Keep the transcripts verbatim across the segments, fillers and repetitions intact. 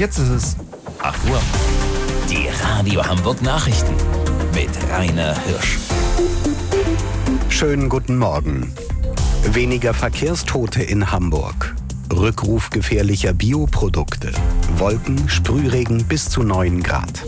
Jetzt ist es acht Uhr. Die Radio Hamburg Nachrichten mit Rainer Hirsch. Schönen guten Morgen. Weniger Verkehrstote in Hamburg. Rückruf gefährlicher Bioprodukte. Wolken, Sprühregen bis zu neun Grad.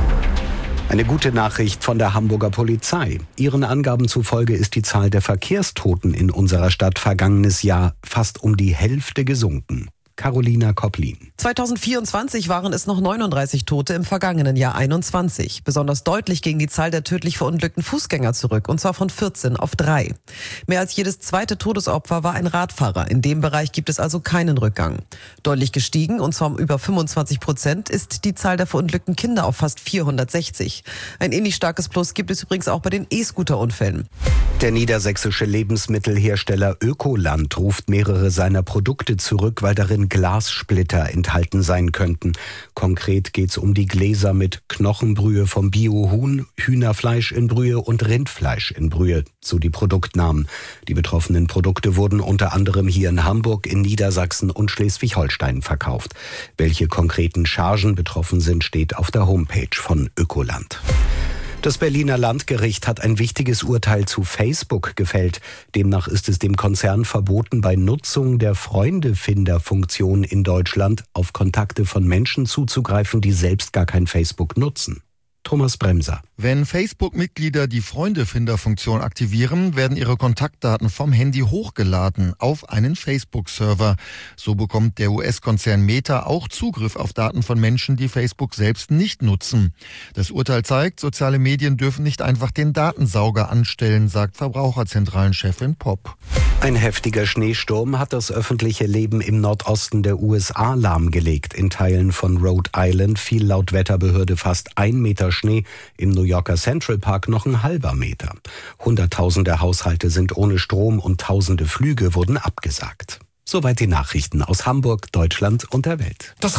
Eine gute Nachricht von der Hamburger Polizei. Ihren Angaben zufolge ist die Zahl der Verkehrstoten in unserer Stadt vergangenes Jahr fast um die Hälfte gesunken. Carolina Kopplin. zweitausendvierundzwanzig waren es noch neununddreißig Tote, im vergangenen Jahr einundzwanzig. Besonders deutlich ging die Zahl der tödlich verunglückten Fußgänger zurück, und zwar von vierzehn auf drei. Mehr als jedes zweite Todesopfer war ein Radfahrer. In dem Bereich gibt es also keinen Rückgang. Deutlich gestiegen, und zwar um über fünfundzwanzig Prozent, ist die Zahl der verunglückten Kinder auf fast vierhundertsechzig. Ein ähnlich starkes Plus gibt es übrigens auch bei den E-Scooter-Unfällen. Der niedersächsische Lebensmittelhersteller Ökoland ruft mehrere seiner Produkte zurück, weil darin Glassplitter enthalten sein könnten. Konkret geht es um die Gläser mit Knochenbrühe vom Bio-Huhn, Hühnerfleisch in Brühe und Rindfleisch in Brühe, so die Produktnamen. Die betroffenen Produkte wurden unter anderem hier in Hamburg, in Niedersachsen und Schleswig-Holstein verkauft. Welche konkreten Chargen betroffen sind, steht auf der Homepage von Ökoland. Das Berliner Landgericht hat ein wichtiges Urteil zu Facebook gefällt. Demnach ist es dem Konzern verboten, bei Nutzung der Freundefinder-Funktion in Deutschland auf Kontakte von Menschen zuzugreifen, die selbst gar kein Facebook nutzen. Thomas Bremser. Wenn Facebook-Mitglieder die Freundefinder-Funktion aktivieren, werden ihre Kontaktdaten vom Handy hochgeladen auf einen Facebook-Server. So bekommt der U S-Konzern Meta auch Zugriff auf Daten von Menschen, die Facebook selbst nicht nutzen. Das Urteil zeigt, soziale Medien dürfen nicht einfach den Datensauger anstellen, sagt Verbraucherzentralenchefin Popp. Ein heftiger Schneesturm hat das öffentliche Leben im Nordosten der U S A lahmgelegt. In Teilen von Rhode Island fiel laut Wetterbehörde fast ein Meter Schnee, im New Yorker Central Park noch ein halber Meter. Hunderttausende Haushalte sind ohne Strom und tausende Flüge wurden abgesagt. Soweit die Nachrichten aus Hamburg, Deutschland und der Welt. Das